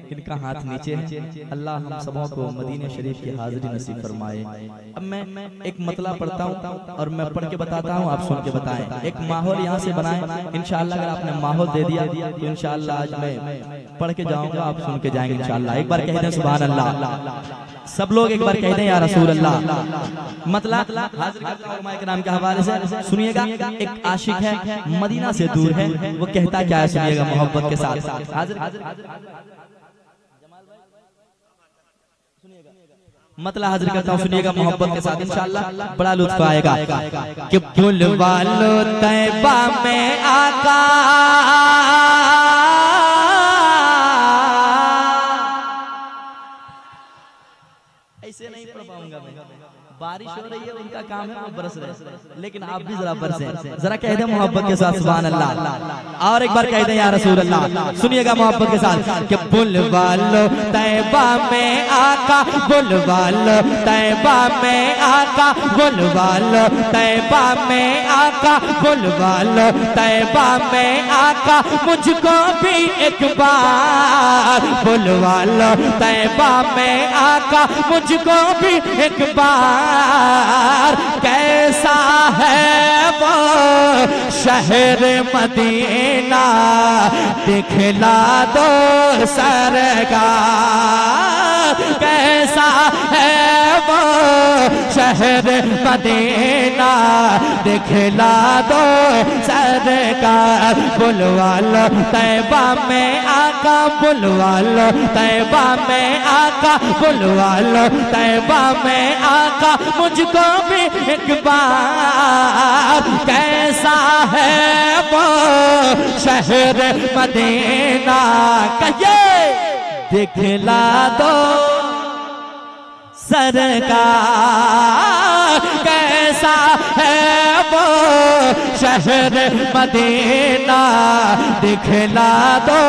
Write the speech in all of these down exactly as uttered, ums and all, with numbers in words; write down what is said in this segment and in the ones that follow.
इनका हाथ नीचे है। अल्लाह हम सबों को मदीने शरीफ की हाजिरी नसीब फरमाए। अब मैं एक मतला पढ़ता हूँ और मैं पढ़ के बताता हूँ, आप सुन के बताएं। एक माहौल यहाँ से बनाएं इंशाअल्लाह। अगर आपने माहौल दे दिया तो इंशाअल्लाह आज मैं पढ़ के जाऊंगा, आप सुन के जाएंगे इंशाअल्लाह। एक बार कह दें सुभान अल्लाह, सब लोग एक बार कह दें या रसूल अल्लाह। मतलब हाजिर करता हूं माइक नाम के हवाले से, सुनिएगा। एक आशिक है, मदीना से दूर है, वो कहता क्या है सुनिएगा मोहब्बत के साथ। हाजिर मतलब हाजिर करता हूँ, सुनिएगा मोहब्बत के साथ इंशाअल्लाह बड़ा लुत्फ आएगा। कि फूल वालो तैबा में आका ऐसे नहीं पढ़ पाऊंगा मैं, बारिश हो रही है, उनका काम है वो बरस रहे, लेकिन आप भी जरा बरसे, जरा कह दे मोहब्बत के साथ सुभान अल्लाह। और एक बार कह दे या रसूल अल्लाह, सुनिएगा मोहब्बत के साथ। कि बुलवा लो तैबा में आका, बुलवा लो तैबा में आका, बुलवा लो तैबा में आका, बुलवा लो तैबा में आका, मुझको भी एक बार बुलवा लो तैबा में आका, मुझको भी एक बार। कैसा है वो शहर मदीना, दिखला दो सरकार। कैसा है वो शहर मदीना, दिखला दो सरकार। बुलवा लो तैबा में आका, बुलवा लो तैबा में आका, बुलवा लो तैबा में आका, मुझको भी एक बार। कैसा है वो शहर मदीना, कहिए दिखला दो सरकार। कैसा है वो शहर मदीना, दिखला दो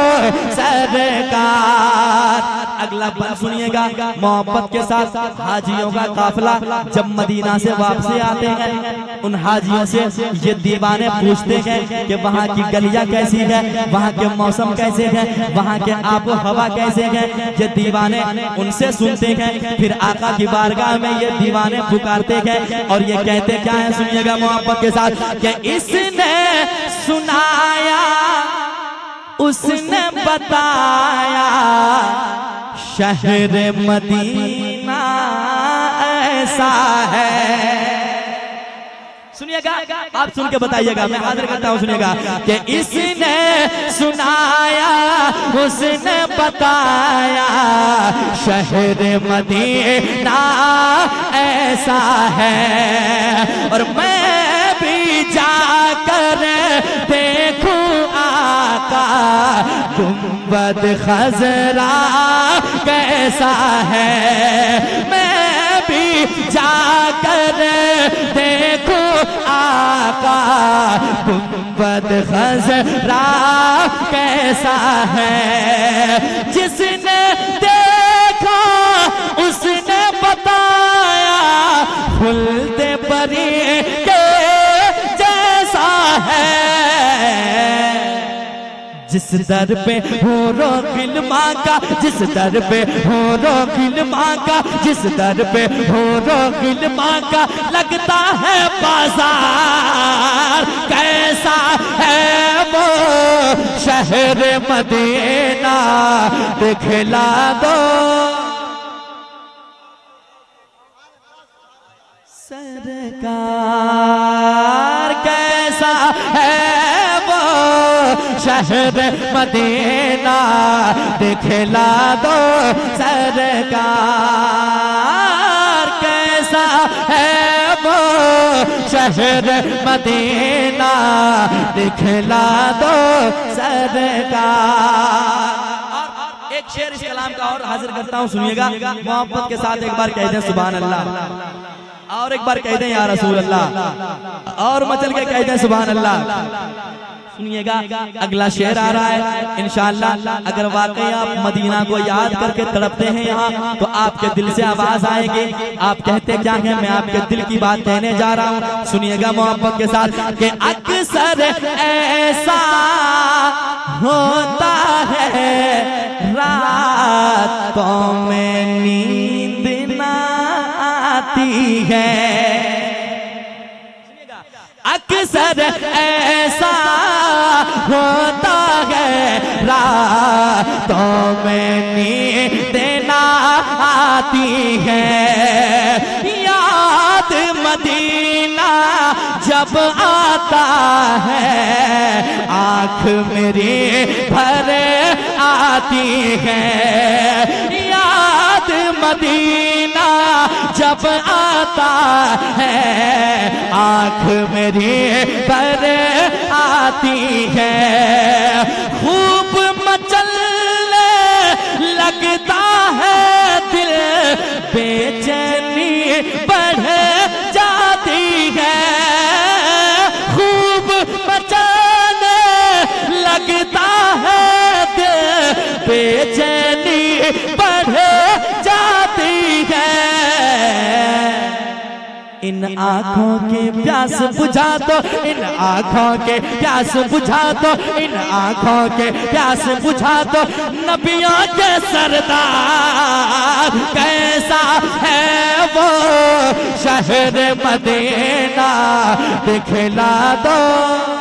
सरकार। अगला बंद सुनिएगा मोहब्बत के साथ। हाजियों का काफिला जब मदीना से वापसी आते हैं, उन हाजियों से ये दीवाने पूछते हैं कि वहाँ की गलियाँ कैसी है, वहाँ के मौसम कैसे हैं, वहाँ के आबो हवा कैसे हैं। ये दीवाने उनसे सुनते हैं, फिर आका की बारगाह में ये दीवाने पुकारते हैं और ये कहते क्या है सुनिएगा मोहब्बत के साथ। कि इसने सुनाया, उसने बताया, शहर मदीना ऐसा है। सुनिएगा, आप सुन के बताइएगा, मैं हाजिर करता हूँ, सुनिएगा। कि इसने सुनाया, उसने बताया, शहर मदीना ऐसा है। और मैं भी जाकर देखूं आका, गुंबद खजरा कैसा है। मैं भी जाकर देखूं आका, गुंबद खजरा कैसा है। जिसने देखा उसने बताया, खुलते परी के जैसा है। जिस दर पे हो रो खिलमा का, जिस दर पे हो रो खिलमा का, जिस दर पे हो रो खिलमा का, लगता है बाजार। कैसा है वो शहर मदीना, दिखला दो सरकार। कैसा है वो शहर मदीना, दिखला दो सरकार। कैसा है वो शहर मदीना, दिखला दो सरकार। एक शेर इस कलाम का और हाजिर करता हूँ, सुनिएगा मोहब्बत के साथ। एक बार कह दें सुभान अल्लाह, और एक बार कह दें या रसूल अल्लाह, और मचल के कह दें सुभान अल्लाह। सुनिएगा अगला शेर आ रहा है इंशाअल्लाह। अगर वाकई आप मदीना को याद करके तड़पते हैं यहाँ, तो आपके दिल से आवाज आएगी। आप कहते क्या हैं, मैं आपके दिल की बात कहने जा रहा हूँ, सुनिएगा मोहब्बत के साथ। कि अक्सर ऐसा होता है रातों में नींद ना आती है। अक्सर ऐसा होता है रातों में नींद ना आती है। याद मदीना जब आता है आँख मेरी भर आती है। याद मदीना जब आता है आँख मेरी भर आती है। खूब मचलने लगता है दिल, बेचैनी बढ़ जाती है। खूब मचलने लगता है दिल, बेचैनी बढ़ जाती है। इन आँखों के प्यास बुझा दो, इन आँखों के प्यास बुझा दो, इन आँखों के प्यास बुझा दो। नबियों के सरदार कैसा है वो शहर मदीना दिखला दो।